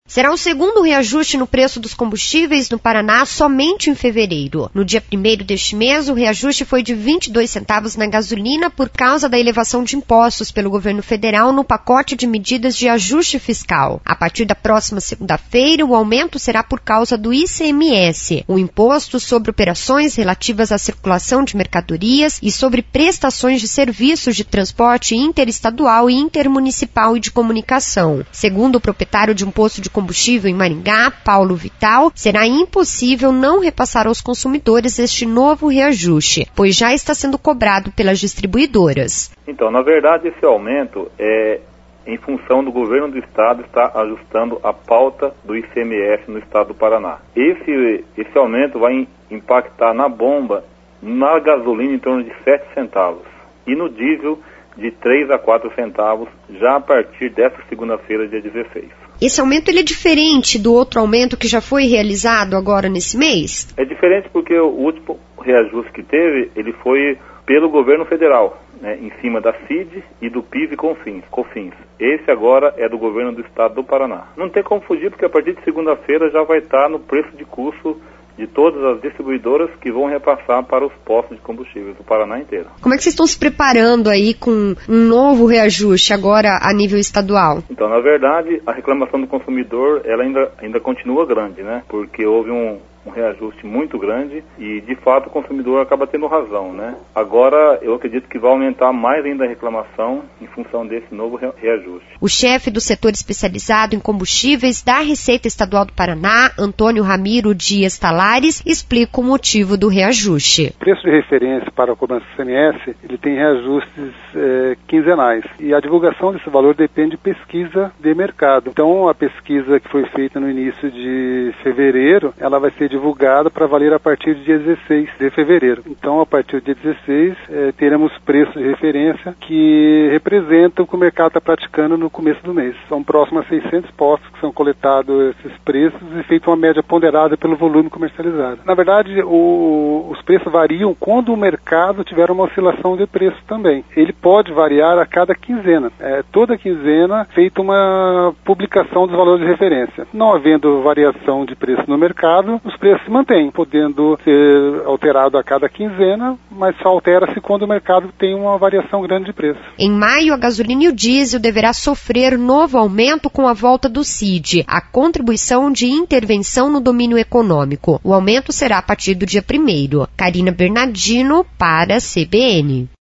Será o segundo reajuste no preço dos combustíveis no Paraná somente em fevereiro. No dia 1º deste mês, o reajuste foi de 22 centavos na gasolina por causa da elevação de impostos pelo governo federal no pacote de medidas de ajuste fiscal. A partir da próxima segunda-feira, o aumento será por causa do ICMS, o Imposto sobre Operações relativas à circulação de mercadorias e sobre prestações de serviços de transporte interestadual e intermunicipal e de comunicação. Segundo o proprietário de um posto de combustível em Maringá, Paulo Vital, será impossível não repassar aos consumidores este novo reajuste, pois já está sendo cobrado pelas distribuidoras. Então, na verdade, esse aumento é em função do governo do estado estar ajustando a pauta do ICMS no estado do Paraná. Esse aumento vai impactar na bomba, na gasolina, em torno de 7 centavos e no diesel de 3 a 4 centavos já a partir dessa segunda-feira, dia 16. Esse aumento ele é diferente do outro aumento que já foi realizado agora nesse mês? É diferente porque o último reajuste que teve, ele foi pelo governo federal, né, em cima da CID e do PIS e COFINS. Esse agora é do governo do estado do Paraná. Não tem como fugir porque a partir de segunda-feira já vai estar no preço de custo de todas as distribuidoras que vão repassar para os postos de combustíveis do Paraná inteiro. Como é que vocês estão se preparando aí com um novo reajuste agora a nível estadual? Então, na verdade, a reclamação do consumidor ela ainda continua grande, né? Porque houve um reajuste muito grande e, de fato, o consumidor acaba tendo razão, né? Agora, eu acredito que vai aumentar mais ainda a reclamação em função desse novo reajuste. O chefe do setor especializado em combustíveis da Receita Estadual do Paraná, Antônio Ramiro Dias Talares, explica o motivo do reajuste. O preço de referência para a cobrança do ICMS, ele tem reajustes quinzenais e a divulgação desse valor depende de pesquisa de mercado. Então, a pesquisa que foi feita no início de fevereiro, ela vai ser divulgada para valer a partir do dia 16 de fevereiro. Então, a partir do dia 16, teremos preços de referência que representam o que o mercado está praticando no começo do mês. São próximos a 600 postos que são coletados esses preços e feita uma média ponderada pelo volume comercializado. Na verdade, os preços variam quando o mercado tiver uma oscilação de preço também. Ele pode variar a cada quinzena. Toda quinzena feita uma publicação dos valores de referência. Não havendo variação de preço no mercado, os preços se mantêm, podendo ser alterado a cada quinzena, mas só altera-se quando o mercado tem uma variação grande de preço. Em maio, a gasolina e o diesel deverá sofrer novo aumento com a volta do CID, a Contribuição de Intervenção no Domínio Econômico. O aumento será a partir do dia 1º. Karina Bernardino para a CBN.